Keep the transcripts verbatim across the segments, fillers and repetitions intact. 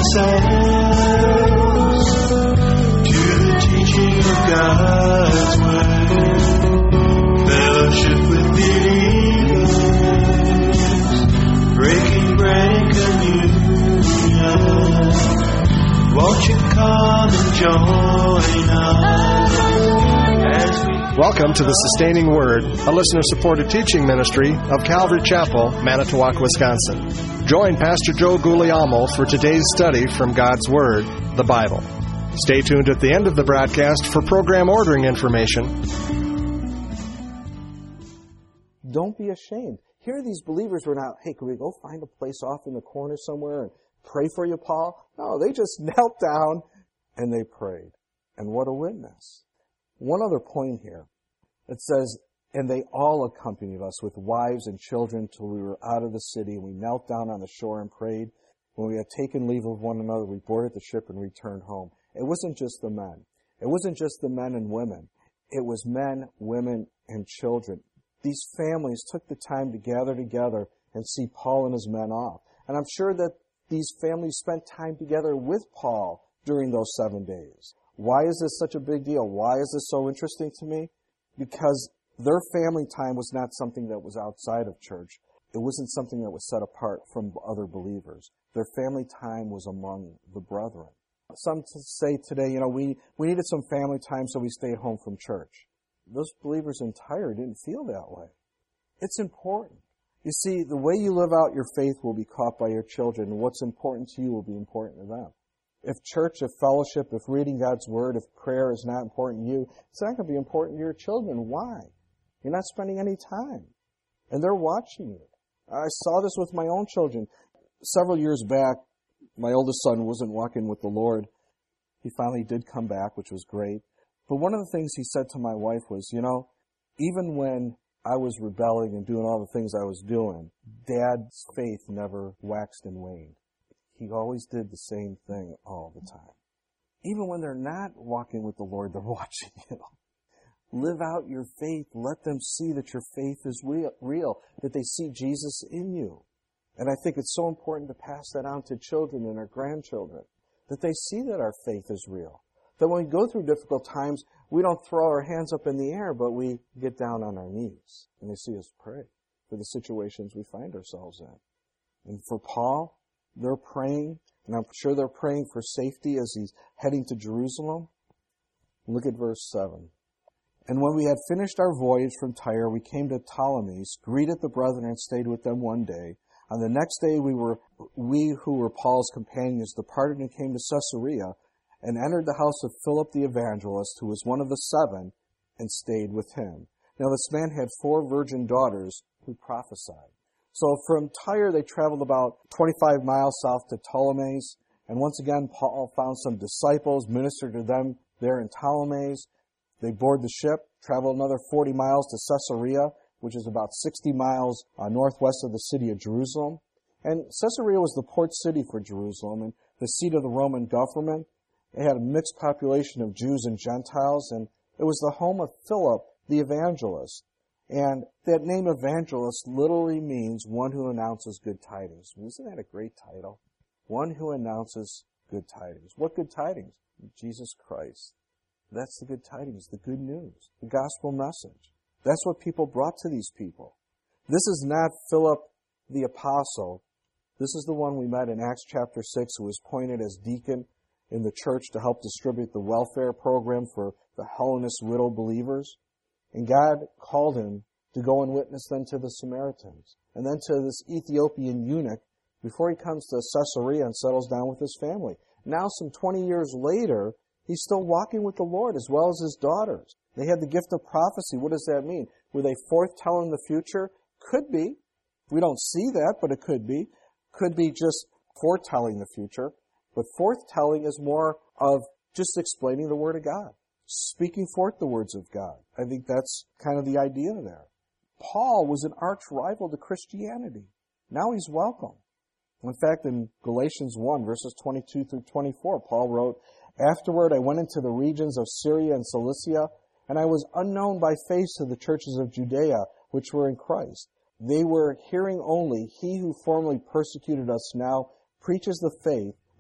ourselves to the teaching of God's Word. Fellowship with believers, breaking bread and communion. Won't you come and join us as we... Welcome to the Sustaining Word, a listener-supported teaching ministry of Calvary Chapel, Manitowoc, Wisconsin. Join Pastor Joe Guglielmo for today's study from God's Word, the Bible. Stay tuned at the end of the broadcast for program ordering information. Don't be ashamed. Here these believers were not, hey, can we go find a place off in the corner somewhere and pray for you, Paul? No, they just knelt down and they prayed. And what a witness. One other point here. It says, and they all accompanied us with wives and children till we were out of the city, and we knelt down on the shore and prayed. When we had taken leave of one another, we boarded the ship and returned home. It wasn't just the men. It wasn't just the men and women. It was men, women, and children. These families took the time to gather together and see Paul and his men off. And I'm sure that these families spent time together with Paul during those seven days. Why is this such a big deal? Why is this so interesting to me? Because their family time was not something that was outside of church. It wasn't something that was set apart from other believers. Their family time was among the brethren. Some say today, you know, we, we needed some family time, so we stayed home from church. Those believers in Tyre didn't feel that way. It's important. You see, the way you live out your faith will be caught by your children, and what's important to you will be important to them. If church, if fellowship, if reading God's Word, if prayer is not important to you, it's not going to be important to your children. Why? You're not spending any time. And they're watching you. I saw this with my own children. Several years back, my oldest son wasn't walking with the Lord. He finally did come back, which was great. But one of the things he said to my wife was, you know, even when I was rebelling and doing all the things I was doing, Dad's faith never waxed and waned. He always did the same thing all the time. Even when they're not walking with the Lord, they're watching you. Live out your faith. Let them see that your faith is real, real, that they see Jesus in you. And I think it's so important to pass that on to children and our grandchildren, that they see that our faith is real. That when we go through difficult times, we don't throw our hands up in the air, but we get down on our knees. And they see us pray for the situations we find ourselves in. And for Paul, they're praying, and I'm sure they're praying for safety as he's heading to Jerusalem. Look at verse seven. And when we had finished our voyage from Tyre, we came to Ptolemais, greeted the brethren, and stayed with them one day. On the next day, we were we who were Paul's companions departed and came to Caesarea, and entered the house of Philip the evangelist, who was one of the seven, and stayed with him. Now this man had four virgin daughters who prophesied. So from Tyre, they traveled about twenty-five miles south to Ptolemais. And once again, Paul found some disciples, ministered to them there in Ptolemais. They board the ship, travel another forty miles to Caesarea, which is about sixty miles uh, northwest of the city of Jerusalem. And Caesarea was the port city for Jerusalem and the seat of the Roman government. It had a mixed population of Jews and Gentiles, and it was the home of Philip the evangelist. And that name evangelist literally means one who announces good tidings. Isn't that a great title? One who announces good tidings. What good tidings? Jesus Christ. That's the good tidings, the good news, the gospel message. That's what people brought to these people. This is not Philip the apostle. This is the one we met in Acts chapter six, who was appointed as deacon in the church to help distribute the welfare program for the Hellenist widow believers. And God called him to go and witness then to the Samaritans, and then to this Ethiopian eunuch before he comes to Caesarea and settles down with his family. Now, some twenty years later, he's still walking with the Lord as well as his daughters. They had the gift of prophecy. What does that mean? Were they foretelling the future? Could be. We don't see that, but it could be. Could be just foretelling the future. But foretelling is more of just explaining the Word of God, speaking forth the words of God. I think that's kind of the idea there. Paul was an arch rival to Christianity. Now he's welcome. In fact, in Galatians one, verses twenty-two through twenty-four, Paul wrote, "Afterward I went into the regions of Syria and Cilicia, and I was unknown by face to the churches of Judea, which were in Christ. They were hearing only, he who formerly persecuted us now preaches the faith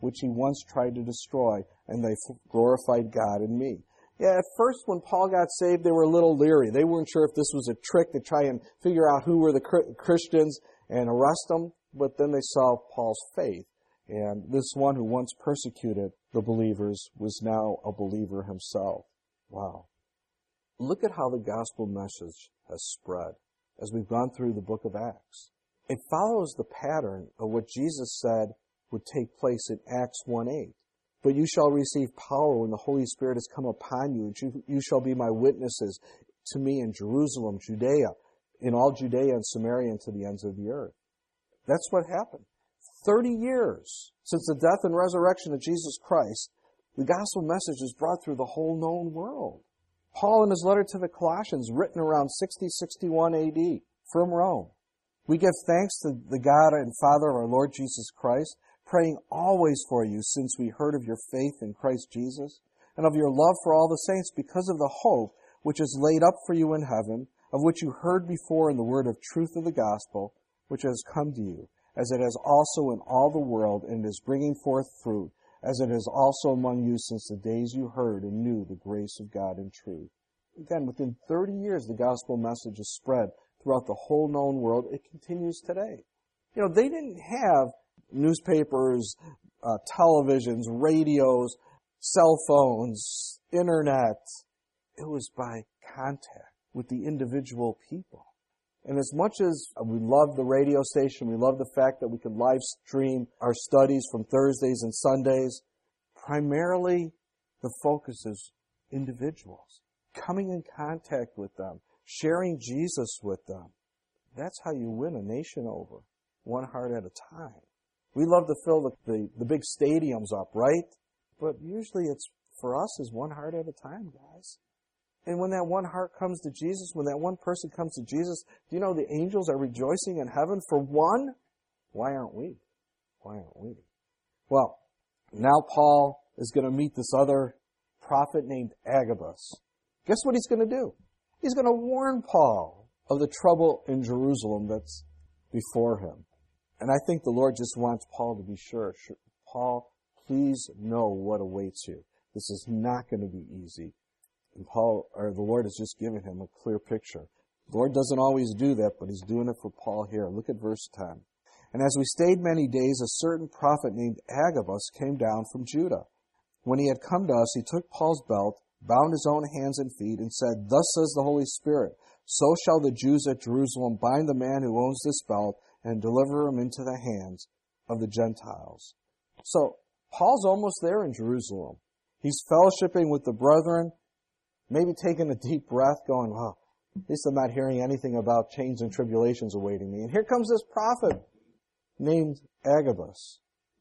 which he once tried to destroy, and they glorified God in me. Yeah, at first when Paul got saved, they were a little leery. They weren't sure if this was a trick to try and figure out who were the Christians and arrest them, but then they saw Paul's faith. And this one who once persecuted the believers was now a believer himself. Wow. Look at how the gospel message has spread as we've gone through the book of Acts. It follows the pattern of what Jesus said would take place in Acts one eight. But you shall receive power when the Holy Spirit has come upon you, and you, you shall be my witnesses to me in Jerusalem, Judea, in all Judea and Samaria, and to the ends of the earth. That's what happened. Thirty years since the death and resurrection of Jesus Christ, the gospel message is brought through the whole known world. Paul, in his letter to the Colossians, written around sixty sixty-one A D from Rome, we give thanks to the God and Father of our Lord Jesus Christ, praying always for you, since we heard of your faith in Christ Jesus, and of your love for all the saints, because of the hope which is laid up for you in heaven, of which you heard before in the word of truth of the gospel, which has come to you, as it has also in all the world, and is bringing forth fruit, as it is also among you since the days you heard and knew the grace of God in truth. Again, within thirty years, the gospel message is spread throughout the whole known world. It continues today. You know, they didn't have newspapers, uh, televisions, radios, cell phones, internet. It was by contact with the individual people. And as much as we love the radio station, we love the fact that we can live stream our studies from Thursdays and Sundays, primarily the focus is individuals. Coming in contact with them, sharing Jesus with them. That's how you win a nation over, one heart at a time. We love to fill the, the, the big stadiums up, right? But usually it's, for us, is one heart at a time, guys. And when that one heart comes to Jesus, when that one person comes to Jesus, do you know the angels are rejoicing in heaven for one? Why aren't we? Why aren't we? Well, now Paul is going to meet this other prophet named Agabus. Guess what he's going to do? He's going to warn Paul of the trouble in Jerusalem that's before him. And I think the Lord just wants Paul to be sure. Paul, please know what awaits you. This is not going to be easy. And Paul, or the Lord has just given him a clear picture. The Lord doesn't always do that, but he's doing it for Paul here. Look at verse ten. And as we stayed many days, a certain prophet named Agabus came down from Judah. When he had come to us, he took Paul's belt, bound his own hands and feet, and said, Thus says the Holy Spirit, so shall the Jews at Jerusalem bind the man who owns this belt and deliver him into the hands of the Gentiles. So, Paul's almost there in Jerusalem. He's fellowshipping with the brethren, maybe taking a deep breath, going, well, at least I'm not hearing anything about chains and tribulations awaiting me. And here comes this prophet named Agabus.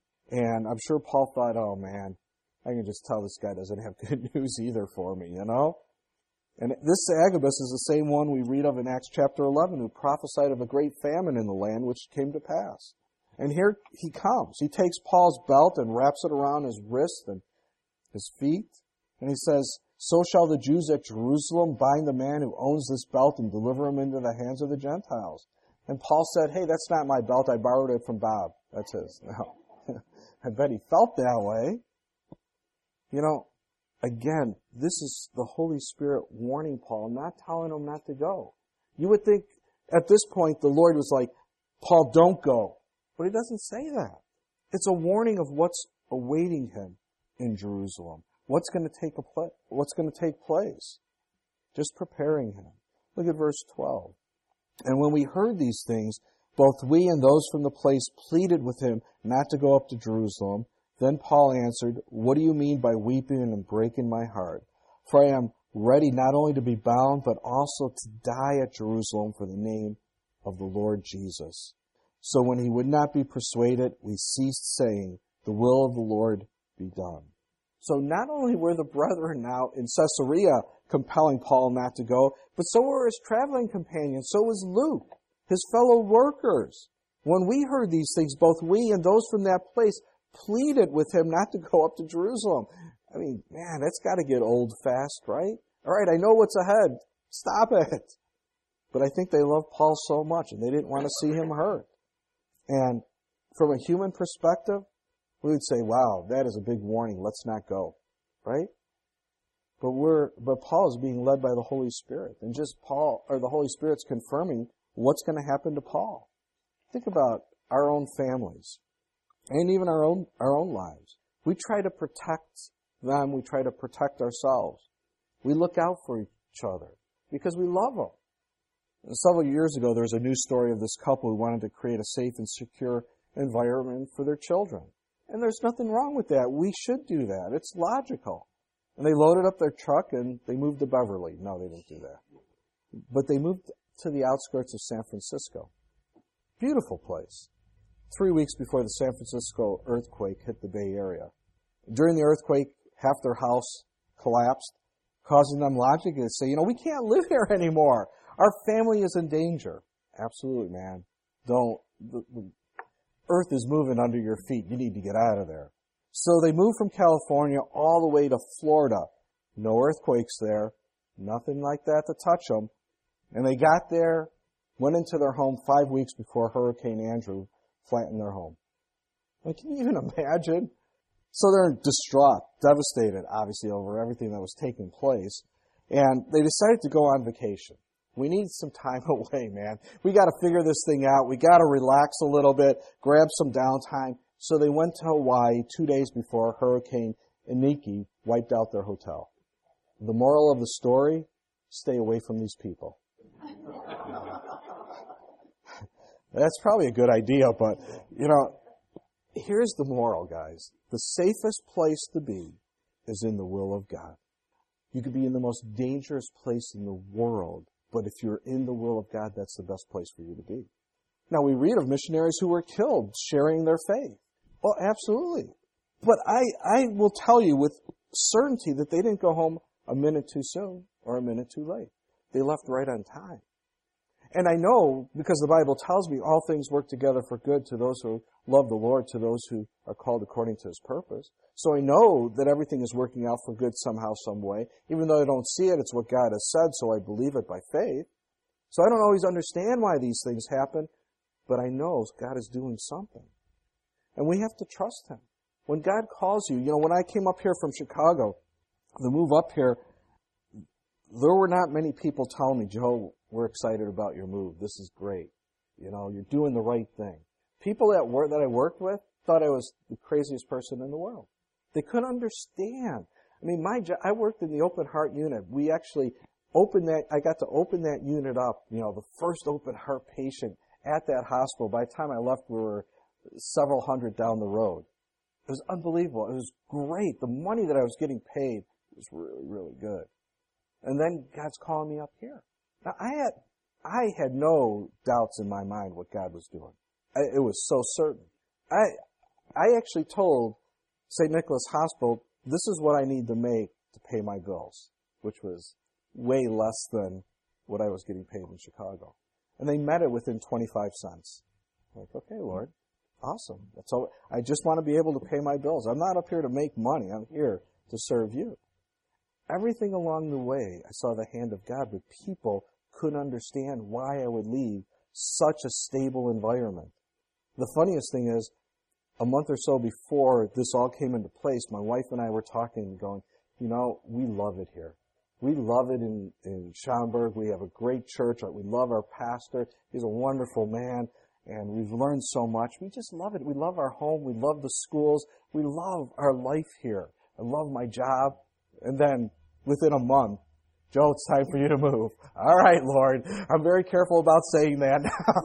And I'm sure Paul thought, oh man, I can just tell this guy doesn't have good news either for me, you know? And this Agabus is the same one we read of in Acts chapter eleven, who prophesied of a great famine in the land, which came to pass. And here he comes. He takes Paul's belt and wraps it around his wrist and his feet. And he says, So shall the Jews at Jerusalem bind the man who owns this belt and deliver him into the hands of the Gentiles. And Paul said, hey, that's not my belt. I borrowed it from Bob. That's his. Now, I bet he felt that way. You know, again, this is the Holy Spirit warning Paul, not telling him not to go. You would think at this point the Lord was like, Paul, don't go. But he doesn't say that. It's a warning of what's awaiting him in Jerusalem. What's going to take a pla- What's going to take place? Just preparing him. Look at verse twelve. And when we heard these things, both we and those from the place pleaded with him not to go up to Jerusalem. Then Paul answered, What do you mean by weeping and breaking my heart? For I am ready not only to be bound, but also to die at Jerusalem for the name of the Lord Jesus. So when he would not be persuaded, we ceased saying, The will of the Lord be done. So not only were the brethren now in Caesarea compelling Paul not to go, but so were his traveling companions. So was Luke, his fellow workers. When we heard these things, both we and those from that place pleaded with him not to go up to Jerusalem. I mean, man, that's got to get old fast, right? All right, I know what's ahead. Stop it. But I think they loved Paul so much, and they didn't want to see him hurt. And from a human perspective, We would say, wow, that is a big warning. Let's not go. Right? But we're, but Paul is being led by the Holy Spirit. And just Paul, or the Holy Spirit's confirming what's going to happen to Paul. Think about our own families. And even our own, our own lives. We try to protect them. We try to protect ourselves. We look out for each other because we love them. And several years ago, there was a news story of this couple who wanted to create a safe and secure environment for their children. And there's nothing wrong with that. We should do that. It's logical. And they loaded up their truck and they moved to Beverly. No, they didn't do that. But they moved to the outskirts of San Francisco. Beautiful place. Three weeks before the San Francisco earthquake hit the Bay Area. During the earthquake, half their house collapsed, causing them logically to say, you know, we can't live here anymore. Our family is in danger. Absolutely, man. Don't. The, the earth is moving under your feet. You need to get out of there. So they moved from California all the way to Florida. No earthquakes there. Nothing like that to touch them. And they got there, went into their home five weeks before Hurricane Andrew flattened their home. Like, can you even imagine? So they're distraught, devastated, obviously, over everything that was taking place. And they decided to go on vacation. We need some time away, man. We got to figure this thing out. We got to relax a little bit, grab some downtime. So they went to Hawaii two days before Hurricane Iniki wiped out their hotel. The moral of the story, stay away from these people. That's probably a good idea, but, you know, here's the moral, guys. The safest place to be is in the will of God. You could be in the most dangerous place in the world, but if you're in the will of God, that's the best place for you to be. Now, we read of missionaries who were killed sharing their faith. Well, absolutely. But I, I will tell you with certainty that they didn't go home a minute too soon or a minute too late. They left right on time. And I know, because the Bible tells me all things work together for good to those who love the Lord, to those who are called according to His purpose. So I know that everything is working out for good somehow, some way. Even though I don't see it, it's what God has said, so I believe it by faith. So I don't always understand why these things happen, but I know God is doing something. And we have to trust Him. When God calls you, you know, when I came up here from Chicago, the move up here, there were not many people telling me, Joe, we're excited about your move. This is great. You know, you're doing the right thing. People that work, that I worked with thought I was the craziest person in the world. They couldn't understand. I mean, my job, I worked in the open heart unit. We actually opened that, I got to open that unit up, you know, the first open heart patient at that hospital. By the time I left, we were several hundred down the road. It was unbelievable. It was great. The money that I was getting paid was really, really good. And then God's calling me up here. Now, I had, I had no doubts in my mind what God was doing. I, it was so certain. I, I actually told Saint Nicholas Hospital, this is what I need to make to pay my bills, which was way less than what I was getting paid in Chicago. And they met it within twenty-five cents. I'm like, okay, Lord, awesome. That's all. I just want to be able to pay my bills. I'm not up here to make money. I'm here to serve you. Everything along the way, I saw the hand of God, but people couldn't understand why I would leave such a stable environment. The funniest thing is, a month or so before this all came into place, my wife and I were talking and going, you know, we love it here. We love it in, in Schaumburg. We have a great church. We love our pastor. He's a wonderful man, and we've learned so much. We just love it. We love our home. We love the schools. We love our life here. I love my job. And then, within a month, Joe, it's time for you to move. All right, Lord. I'm very careful about saying that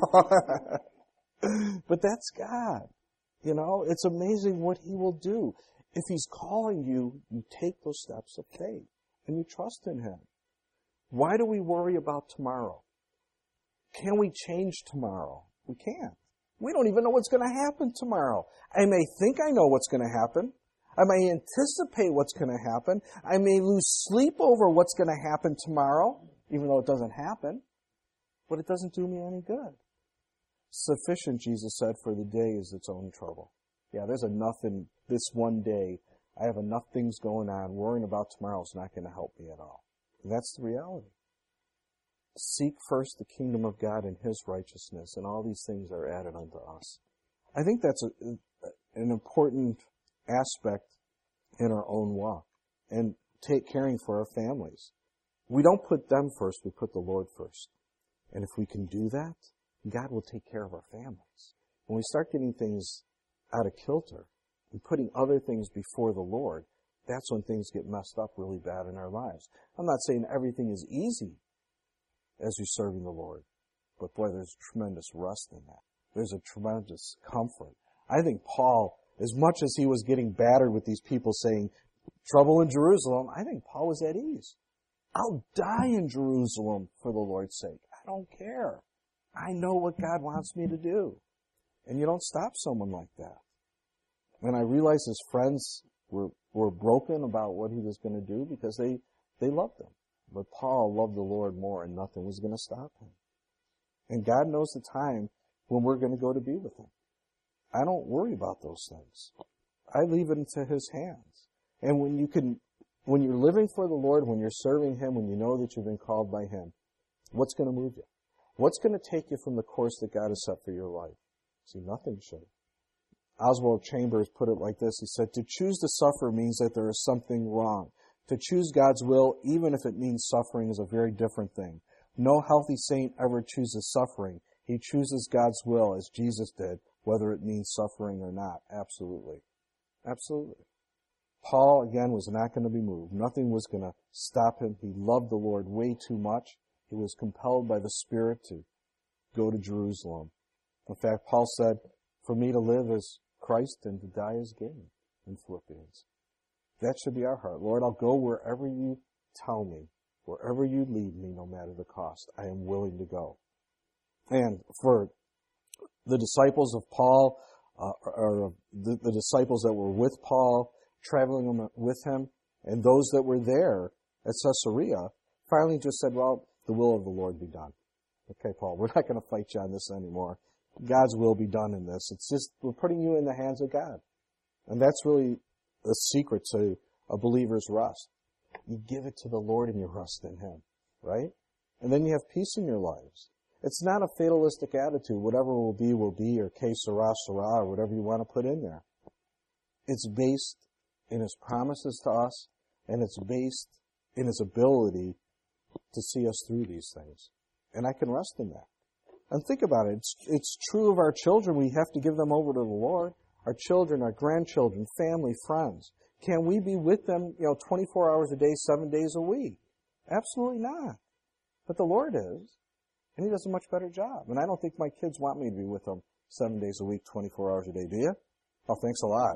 now. But that's God. You know, it's amazing what He will do. If He's calling you, you take those steps of faith and you trust in Him. Why do we worry about tomorrow? Can we change tomorrow? We can't. We don't even know what's going to happen tomorrow. I may think I know what's going to happen. I may anticipate what's going to happen. I may lose sleep over what's going to happen tomorrow, even though it doesn't happen. But it doesn't do me any good. Sufficient, Jesus said, for the day is its own trouble. Yeah, there's enough in this one day. I have enough things going on. Worrying about tomorrow is not going to help me at all. And that's the reality. Seek first the kingdom of God and His righteousness, and all these things are added unto us. I think that's a, an important aspect in our own walk and take caring for our families. We don't put them first, we put the Lord first. And if we can do that, God will take care of our families. When we start getting things out of kilter and putting other things before the Lord, that's when things get messed up really bad in our lives. I'm not saying everything is easy as you're serving the Lord, but boy, there's tremendous rest in that. There's a tremendous comfort. I think Paul, as much as he was getting battered with these people saying, trouble in Jerusalem, I think Paul was at ease. I'll die in Jerusalem for the Lord's sake. I don't care. I know what God wants me to do. And you don't stop someone like that. And I realized his friends were, were broken about what he was going to do because they, they loved him. But Paul loved the Lord more and nothing was going to stop him. And God knows the time when we're going to go to be with him. I don't worry about those things. I leave it into his hands. And when you can, when you're living for the Lord, when you're serving him, when you know that you've been called by him, what's going to move you? What's going to take you from the course that God has set for your life? See, nothing should. Oswald Chambers put it like this. He said, to choose to suffer means that there is something wrong. To choose God's will, even if it means suffering, is a very different thing. No healthy saint ever chooses suffering. He chooses God's will, as Jesus did, whether it means suffering or not. Absolutely. Absolutely. Paul, again, was not going to be moved. Nothing was going to stop him. He loved the Lord way too much. He was compelled by the Spirit to go to Jerusalem. In fact, Paul said, for me to live is Christ and to die is gain in Philippians. That should be our heart. Lord, I'll go wherever you tell me, wherever you lead me, no matter the cost. I am willing to go. And for the disciples of Paul, uh, or the, the disciples that were with Paul, traveling with him, and those that were there at Caesarea, finally just said, well, the will of the Lord be done. Okay, Paul, we're not going to fight you on this anymore. God's will be done in this. It's just, we're putting you in the hands of God. And that's really the secret to a believer's rest. You give it to the Lord and you rest in him, right? And then you have peace in your lives. It's not a fatalistic attitude. Whatever will be, will be, or que sera, sera, or whatever you want to put in there. It's based in his promises to us, and it's based in his ability to see us through these things. And I can rest in that. And think about it. It's, it's true of our children. We have to give them over to the Lord. Our children, our grandchildren, family, friends. Can we be with them, you know, twenty-four hours a day, seven days a week? Absolutely not. But the Lord is. And he does a much better job. And I don't think my kids want me to be with them seven days a week, twenty-four hours a day. Do you? Oh, thanks a lot.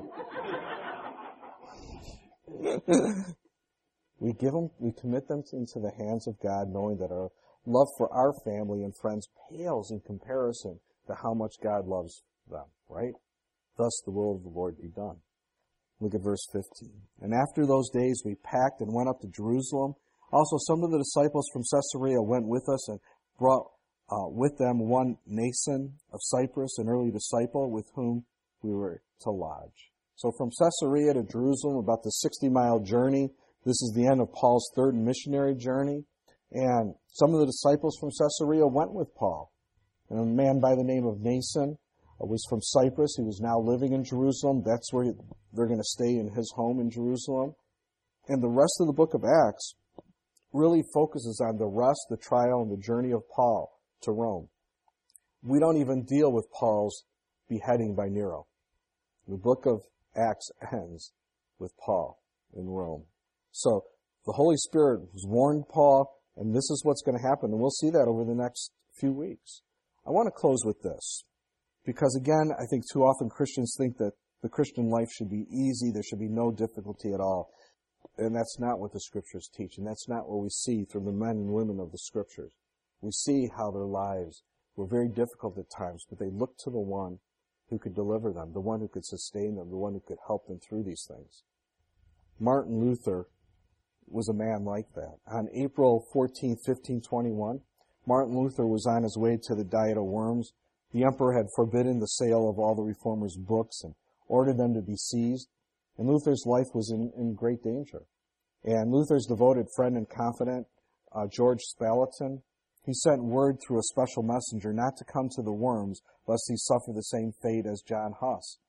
We give them, we commit them into the hands of God, knowing that our love for our family and friends pales in comparison to how much God loves them, right? Thus the will of the Lord be done. Look at verse fifteen. And after those days we packed and went up to Jerusalem. Also some of the disciples from Caesarea went with us and brought uh, with them one Nason of Cyprus, an early disciple, with whom we were to lodge. So from Caesarea to Jerusalem, about the sixty-mile journey. This is the end of Paul's third missionary journey. And some of the disciples from Caesarea went with Paul. And a man by the name of Nason was from Cyprus. He was now living in Jerusalem. That's where they're going to stay, in his home in Jerusalem. And the rest of the book of Acts really focuses on the rest, the trial, and the journey of Paul to Rome. We don't even deal with Paul's beheading by Nero. The book of Acts ends with Paul in Rome. So the Holy Spirit has warned Paul, and this is what's going to happen. And we'll see that over the next few weeks. I want to close with this. Because again, I think too often Christians think that the Christian life should be easy. There should be no difficulty at all. And that's not what the Scriptures teach. And that's not what we see from the men and women of the Scriptures. We see how their lives were very difficult at times, but they looked to the one who could deliver them, the one who could sustain them, the one who could help them through these things. Martin Luther was a man like that. On April fourteenth, fifteen twenty-one, Martin Luther was on his way to the Diet of Worms. The emperor had forbidden the sale of all the reformers' books and ordered them to be seized. And Luther's life was in, in great danger. And Luther's devoted friend and confidant, uh, George Spalatin, he sent word through a special messenger not to come to the Worms, lest he suffer the same fate as John Huss.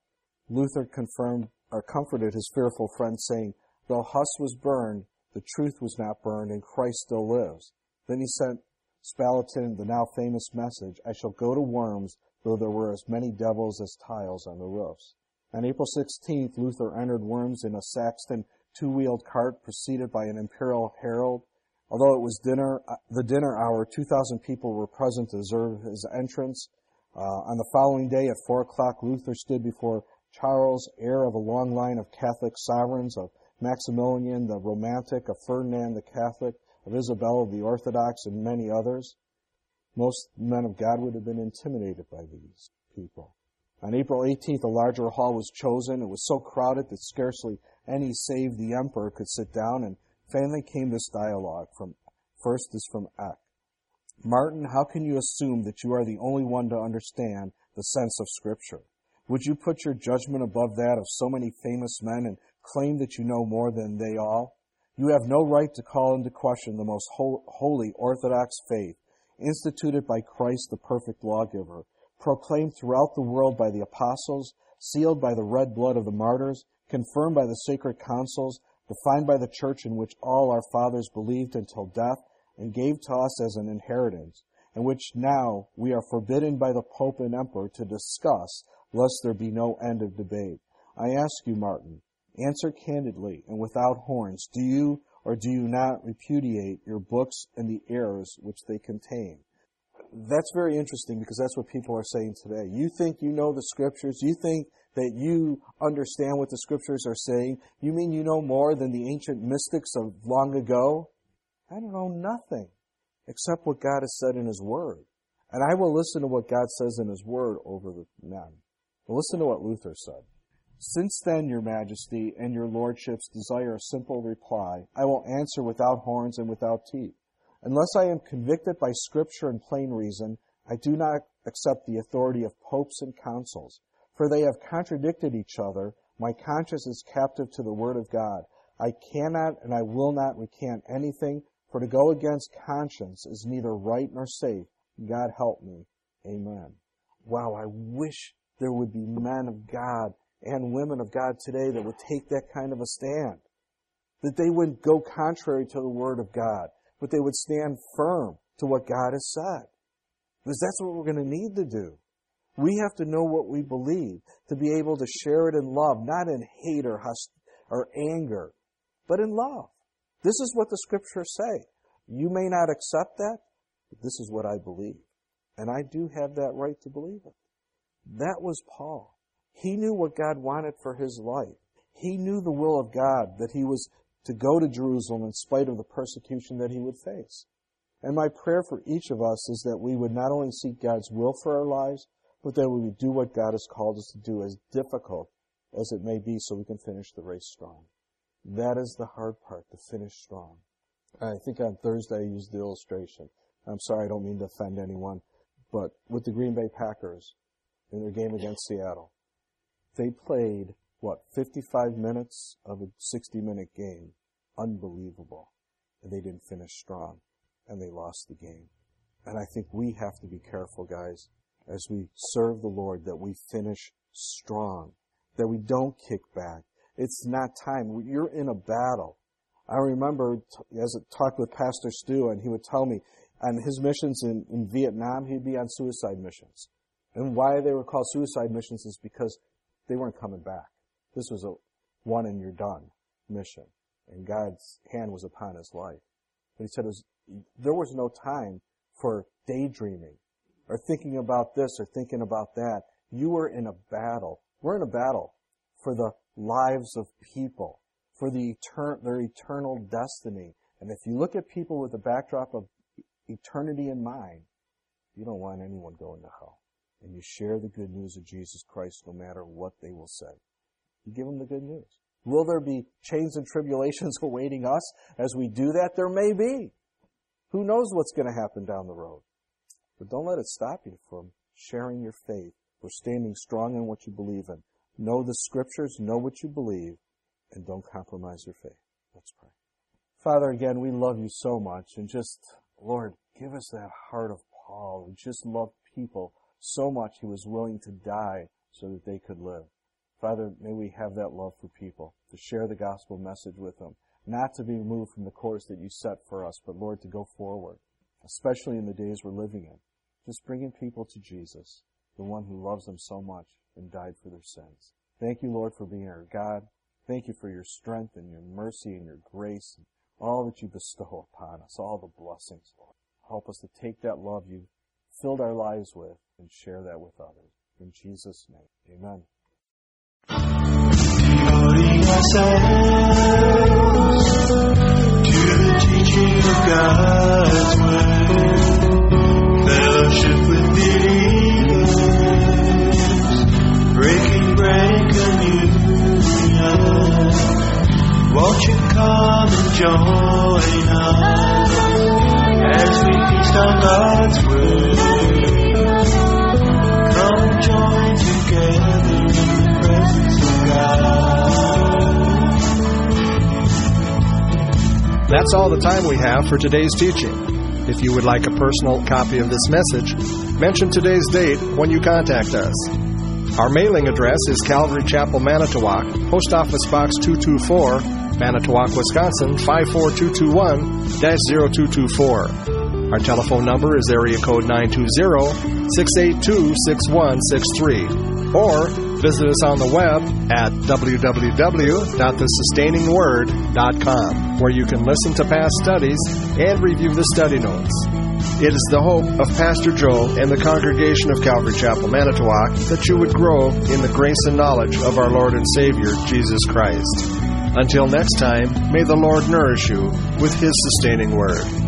Luther confirmed or comforted his fearful friend, saying, "Though Huss was burned, the truth was not burned, and Christ still lives." Then he sent Spalatin the now famous message, "I shall go to Worms, though there were as many devils as tiles on the roofs." On April sixteenth, Luther entered Worms in a Saxton two-wheeled cart preceded by an imperial herald. Although it was dinner, uh, the dinner hour, two thousand people were present to observe his entrance. Uh, on the following day at four o'clock, Luther stood before Charles, heir of a long line of Catholic sovereigns, of Maximilian the Romantic, of Ferdinand the Catholic, of Isabella the Orthodox, and many others. Most men of God would have been intimidated by these people. On April eighteenth, a larger hall was chosen. It was so crowded that scarcely any save the emperor could sit down, and finally came this dialogue. From First is from Eck. "Martin, how can you assume that you are the only one to understand the sense of Scripture? Would you put your judgment above that of so many famous men and claim that you know more than they all? You have no right to call into question the most holy Orthodox faith, instituted by Christ the perfect lawgiver, proclaimed throughout the world by the apostles, sealed by the red blood of the martyrs, confirmed by the sacred councils, defined by the church in which all our fathers believed until death, and gave to us as an inheritance, and which now we are forbidden by the Pope and Emperor to discuss, lest there be no end of debate. I ask you, Martin, answer candidly and without horns, do you or do you not repudiate your books and the errors which they contain?" That's very interesting, because that's what people are saying today. You think you know the Scriptures? You think that you understand what the Scriptures are saying? You mean you know more than the ancient mystics of long ago? I don't know nothing except what God has said in His Word. And I will listen to what God says in His Word over the men. But listen to what Luther said. "Since then, Your Majesty and Your Lordships desire a simple reply, I will answer without horns and without teeth. Unless I am convicted by Scripture and plain reason, I do not accept the authority of popes and councils, for they have contradicted each other. My conscience is captive to the Word of God. I cannot and I will not recant anything, for to go against conscience is neither right nor safe. God help me. Amen." Wow, I wish there would be men of God and women of God today that would take that kind of a stand. That they wouldn't go contrary to the Word of God, but they would stand firm to what God has said. Because that's what we're going to need to do. We have to know what we believe to be able to share it in love, not in hate or hust- or anger, but in love. This is what the Scriptures say. You may not accept that, but this is what I believe. And I do have that right to believe it. That was Paul. He knew what God wanted for his life. He knew the will of God, that he was to go to Jerusalem in spite of the persecution that he would face. And my prayer for each of us is that we would not only seek God's will for our lives, but that we would do what God has called us to do, as difficult as it may be, so we can finish the race strong. That is the hard part, to finish strong. I think on Thursday I used the illustration. I'm sorry, I don't mean to offend anyone, but with the Green Bay Packers in their game against Seattle, they played, what, fifty-five minutes of a sixty-minute game. Unbelievable. And they didn't finish strong, and they lost the game. And I think we have to be careful, guys, as we serve the Lord, that we finish strong, that we don't kick back. It's not time. You're in a battle. I remember, as I talked with Pastor Stu, and he would tell me, on his missions in, in Vietnam, he'd be on suicide missions. And why they were called suicide missions is because they weren't coming back. This was a one and you're done mission. And God's hand was upon his life. But he said it was, there was no time for daydreaming or thinking about this or thinking about that. You were in a battle. We're in a battle for the lives of people, for the etern- their eternal destiny. And if you look at people with the backdrop of eternity in mind, you don't want anyone going to hell. And you share the good news of Jesus Christ no matter what they will say. You give them the good news. Will there be chains and tribulations awaiting us as we do that? There may be. Who knows what's going to happen down the road? But don't let it stop you from sharing your faith or standing strong in what you believe in. Know the Scriptures, know what you believe, and don't compromise your faith. Let's pray. Father, again, we love you so much, and just, Lord, give us that heart of Paul, who just loved people so much he was willing to die so that they could live. Father, may we have that love for people, to share the gospel message with them, not to be moved from the course that you set for us, but, Lord, to go forward, especially in the days we're living in. Just bringing people to Jesus, the one who loves them so much and died for their sins. Thank you, Lord, for being our God. Thank you for your strength and your mercy and your grace and all that you bestow upon us, all the blessings, Lord. Help us to take that love you filled our lives with and share that with others. In Jesus' name, amen. Devoting ourselves to the teaching of God's Word, fellowship with believers, breaking bread and communion, won't you come and join us as we feast on God's Word? Come join together in the presence of God. That's all the time we have for today's teaching. If you would like a personal copy of this message, mention today's date when you contact us. Our mailing address is Calvary Chapel, Manitowoc, Post Office Box two two four, Manitowoc, Wisconsin, five four two two one dash zero two two four. Our telephone number is area code nine two zero, six eight two, six one six three. Or visit us on the web at w w w dot the sustaining word dot com, where you can listen to past studies and review the study notes. It is the hope of Pastor Joe and the congregation of Calvary Chapel, Manitowoc, that you would grow in the grace and knowledge of our Lord and Savior, Jesus Christ. Until next time, may the Lord nourish you with His sustaining word.